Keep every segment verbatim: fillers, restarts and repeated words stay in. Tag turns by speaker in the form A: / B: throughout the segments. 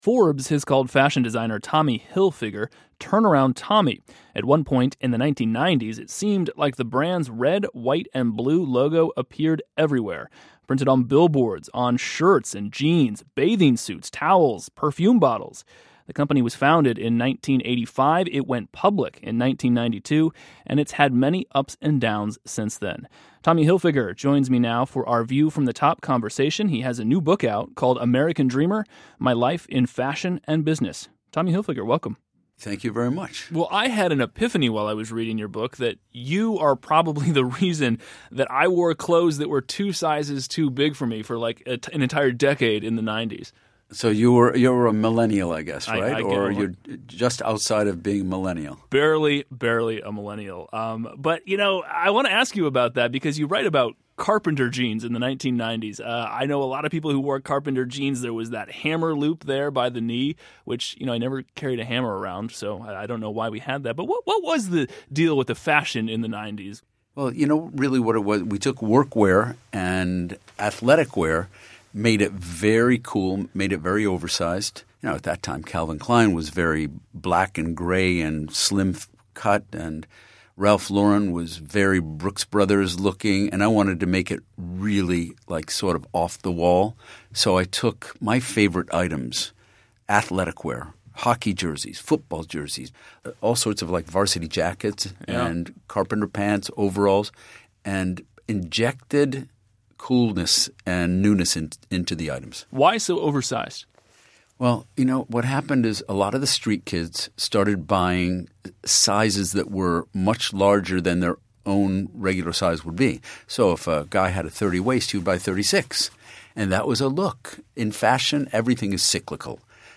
A: Forbes has called fashion designer Tommy Hilfiger Turnaround Tommy. At one point in the nineteen nineties, it seemed like the brand's red, white, and blue logo appeared everywhere. Printed on billboards, on shirts and jeans, bathing suits, towels, perfume bottles. The company was founded in nineteen eighty-five, it went public in nineteen ninety-two, and it's had many ups and downs since then. Tommy Hilfiger joins me now for our View from the Top conversation. He has a new book out called American Dreamer, My Life in Fashion and Business. Tommy Hilfiger, welcome.
B: Thank you very much.
A: Well, I had an epiphany while I was reading your book that you are probably the reason that I wore clothes that were two sizes too big for me for like a, an entire decade in the nineties.
B: So you were you were a millennial, I guess, right?
A: I, I
B: or you're just outside of being millennial?
A: Barely, barely a millennial. Um, but, you know, I want to ask you about that because you write about carpenter jeans in the nineteen nineties. Uh, I know a lot of people who wore carpenter jeans. There was that hammer loop there by the knee, which, you know, I never carried a hammer around, so I, I don't know why we had that. But what, what was the deal with the fashion in the nineties?
B: Well, you know, really what it was, we took workwear and athletic wear, made it very cool, made it very oversized. You know, at that time, Calvin Klein was very black and gray and slim cut, and Ralph Lauren was very Brooks Brothers looking, and I wanted to make it really like sort of off the wall. So I took my favorite items, athletic wear, hockey jerseys, football jerseys, all sorts of like varsity jackets
A: yeah.
B: and carpenter pants, overalls, and injected coolness and newness in, into the items.
A: Why so oversized?
B: Well, you know, what happened is a lot of the street kids started buying sizes that were much larger than their own regular size would be. So if a guy had a thirty waist, he would buy thirty-six. And that was a look. In fashion, everything is cyclical.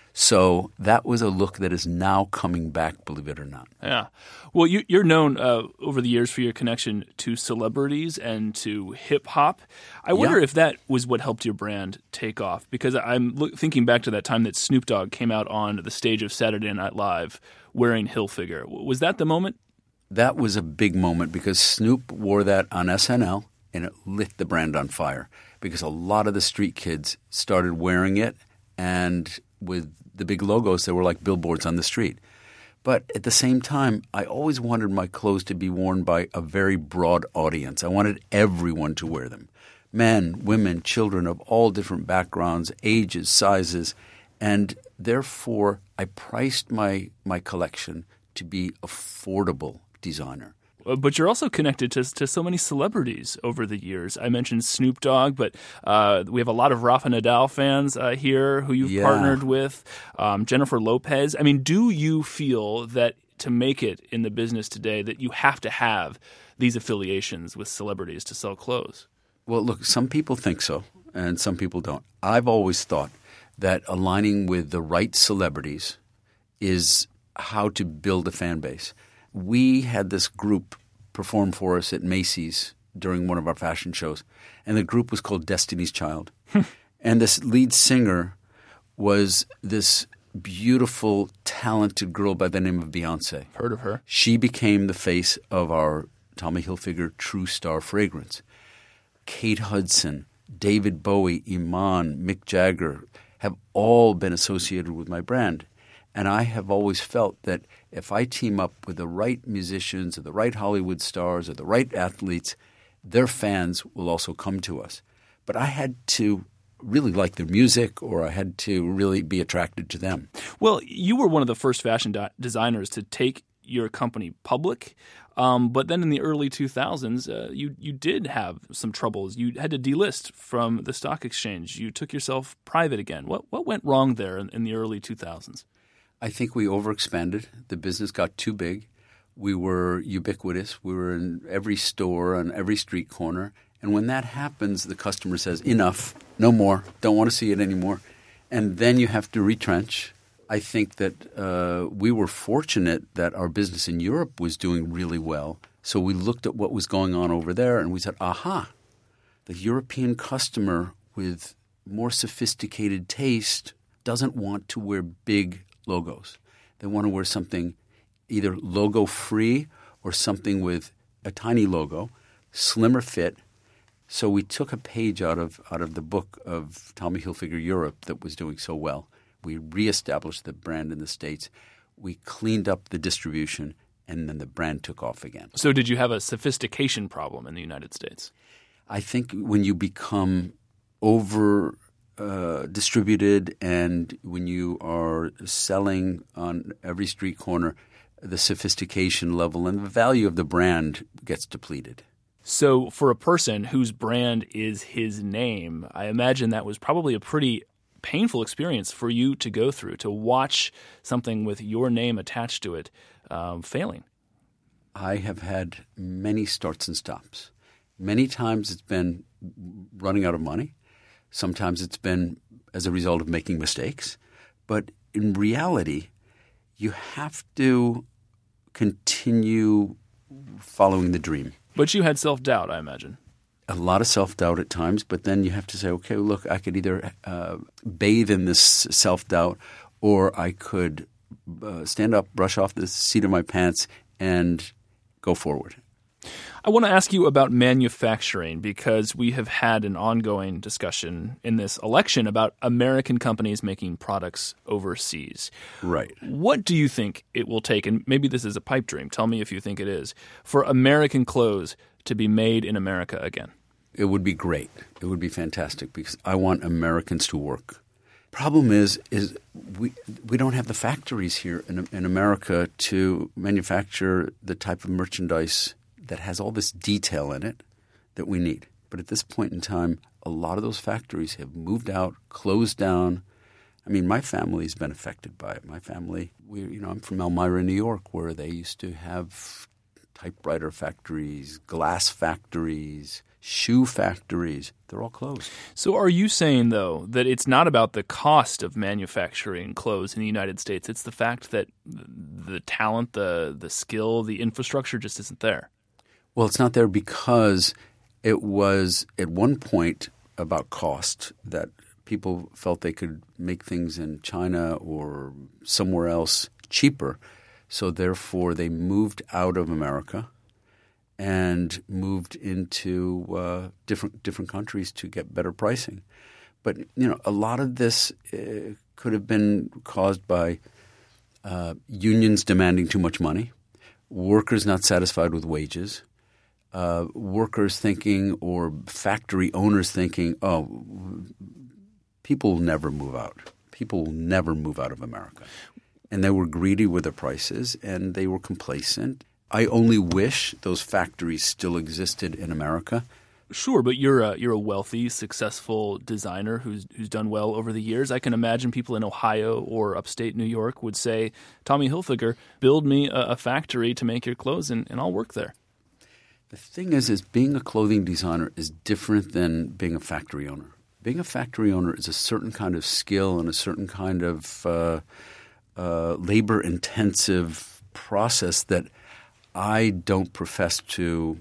B: So that was a look that is now coming back, believe it or not.
A: Yeah. Well, you, you're known uh, over the years for your connection to celebrities and to hip-hop. I wonder
B: yeah.
A: if that was what helped your brand take off, because I'm look, thinking back to that time that Snoop Dogg came out on the stage of Saturday Night Live wearing Hilfiger. Was that the moment?
B: That was a big moment because Snoop wore that on S N L, and it lit the brand on fire because a lot of the street kids started wearing it, and with the big logos, they were like billboards on the street. But at the same time, I always wanted my clothes to be worn by a very broad audience. I wanted everyone to wear them. Men, women, children of all different backgrounds, ages, sizes. And therefore, I priced my, my collection to be affordable designer.
A: But you're also connected to to so many celebrities over the years. I mentioned Snoop Dogg, but uh, we have a lot of Rafa Nadal fans uh, here who you've
B: yeah.
A: partnered with. Um, Jennifer Lopez. I mean, do you feel that to make it in the business today that you have to have these affiliations with celebrities to sell clothes?
B: Well, look, some people think so and some people don't. I've always thought that aligning with the right celebrities is how to build a fan base. We had this group perform for us at Macy's during one of our fashion shows, and the group was called Destiny's Child. And this lead singer was this beautiful, talented girl by the name of Beyonce.
A: Heard of her.
B: She became the face of our Tommy Hilfiger True Star fragrance. Kate Hudson, David Bowie, Iman, Mick Jagger have all been associated with my brand. And I have always felt that if I team up with the right musicians or the right Hollywood stars or the right athletes, their fans will also come to us. But I had to really like their music, or I had to really be attracted to them.
A: Well, you were one of the first fashion de- designers to take your company public. Um, but then in the early two thousands, uh, you you did have some troubles. You had to delist from the stock exchange. You took yourself private again. What what went wrong there in, in the early two thousands?
B: I think we overexpanded. The business got too big. We were ubiquitous. We were in every store, on every street corner. And when that happens, the customer says, enough, no more, don't want to see it anymore. And then you have to retrench. I think that uh, we were fortunate that our business in Europe was doing really well. So we looked at what was going on over there and we said, aha, the European customer with more sophisticated taste doesn't want to wear big logos. They want to wear something either logo-free or something with a tiny logo, slimmer fit. So we took a page out of out of the book of Tommy Hilfiger Europe that was doing so well. We reestablished the brand in the States. We cleaned up the distribution, and then the brand took off again.
A: So did you have a sophistication problem in the United States?
B: I think when you become over uh, distributed and when you are selling on every street corner, the sophistication level and the value of the brand gets depleted.
A: So for a person whose brand is his name, I imagine that was probably a pretty painful experience for you to go through, to watch something with your name attached to it um, failing.
B: I have had many starts and stops. Many times it's been running out of money. Sometimes it's been as a result of making mistakes. But in reality, you have to continue following the dream.
A: But you had self-doubt, I imagine.
B: A lot of self-doubt at times, but then you have to say, okay, look, I could either uh, bathe in this self-doubt or I could uh, stand up, brush off the seat of my pants, and go forward.
A: I want to ask you about manufacturing because we have had an ongoing discussion in this election about American companies making products overseas.
B: Right.
A: What do you think it will take, and maybe this is a pipe dream, tell me if you think it is, for American clothes to be made in America again?
B: It would be great. It would be fantastic because I want Americans to work. Problem is, is we we don't have the factories here in, in America to manufacture the type of merchandise that has all this detail in it that we need. But at this point in time, a lot of those factories have moved out, closed down. I mean, my family's been affected by it. My family, we, you know, I'm from Elmira, New York, where they used to have typewriter factories, glass factories, shoe factories. They're all closed.
A: So are you saying, though, that it's not about the cost of manufacturing clothes in the United States? It's the fact that the talent, the the skill, the infrastructure just isn't there?
B: Well, it's not there because it was at one point about cost, that people felt they could make things in China or somewhere else cheaper. So therefore they moved out of America and moved into uh, different different countries to get better pricing. But you know, a lot of this uh, could have been caused by uh, unions demanding too much money, workers not satisfied with wages, uh, workers thinking or factory owners thinking, oh, people will never move out. People will never move out of America. And they were greedy with the prices, and they were complacent. I only wish those factories still existed in America.
A: Sure, but you're a, you're a wealthy, successful designer who's who's done well over the years. I can imagine people in Ohio or upstate New York would say, Tommy Hilfiger, build me a, a factory to make your clothes, and, and I'll work there.
B: The thing is, is being a clothing designer is different than being a factory owner. Being a factory owner is a certain kind of skill and a certain kind of uh, uh, labor-intensive process that I don't profess to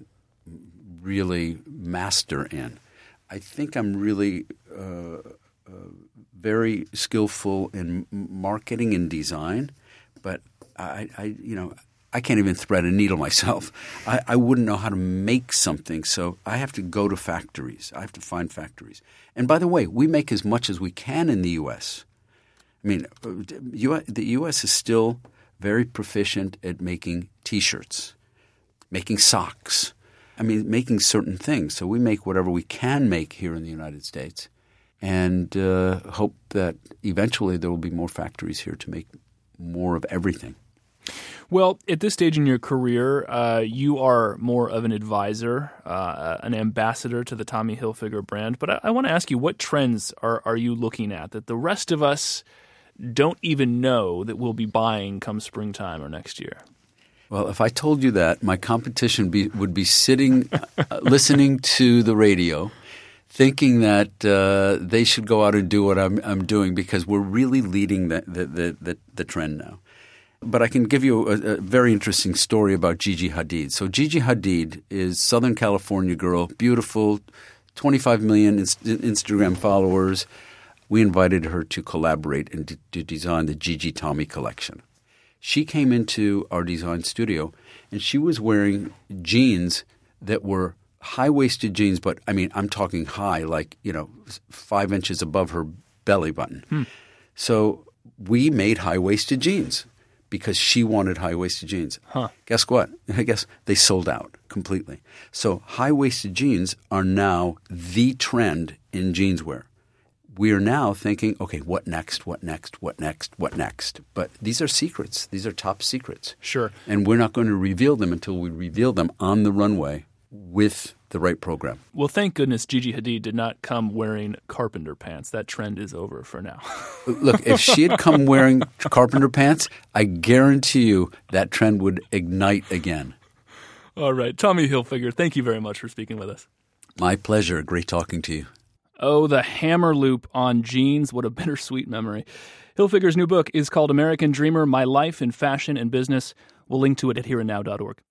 B: really master in. I think I'm really uh, uh, very skillful in marketing and design, but I, I, you know, I can't even thread a needle myself. I, I wouldn't know how to make something, so I have to go to factories. I have to find factories. And by the way, we make as much as we can in the U S. I mean, the U S is still very proficient at making T-shirts, making socks. I mean, making certain things. So we make whatever we can make here in the United States and uh, hope that eventually there will be more factories here to make more of everything.
A: Well, at this stage in your career, uh, you are more of an advisor, uh, an ambassador to the Tommy Hilfiger brand. But I, I want to ask you, what trends are, are you looking at that the rest of us don't even know that we'll be buying come springtime or next year?
B: Well, if I told you that, my competition be, would be sitting, uh, listening to the radio, thinking that uh, they should go out and do what I'm, I'm doing because we're really leading the, the, the, the, the trend now. But I can give you a, a very interesting story about Gigi Hadid. So Gigi Hadid is Southern California girl, beautiful, twenty-five million inst- Instagram followers. We invited her to collaborate and to, to design the Gigi Tommy collection. She came into our design studio, and she was wearing jeans that were high-waisted jeans, but, I mean, I'm talking high, like, you know, five inches above her belly button. Hmm. So we made high-waisted jeans because she wanted high-waisted jeans.
A: Huh.
B: Guess what? I guess they sold out completely. So high-waisted jeans are now the trend in jeanswear. We are now thinking, okay, what next, what next, what next, what next? But these are secrets. These are top secrets.
A: Sure.
B: And we're not going to reveal them until we reveal them on the runway with the right program.
A: Well, thank goodness Gigi Hadid did not come wearing carpenter pants. That trend is over for now.
B: Look, if she had come wearing carpenter pants, I guarantee you that trend would ignite again.
A: All right. Tommy Hilfiger, thank you very much for speaking with us.
B: My pleasure. Great talking to you.
A: Oh, the hammer loop on jeans. What a bittersweet memory. Hilfiger's new book is called American Dreamer, My Life in Fashion and Business. We'll link to it at here and now dot org.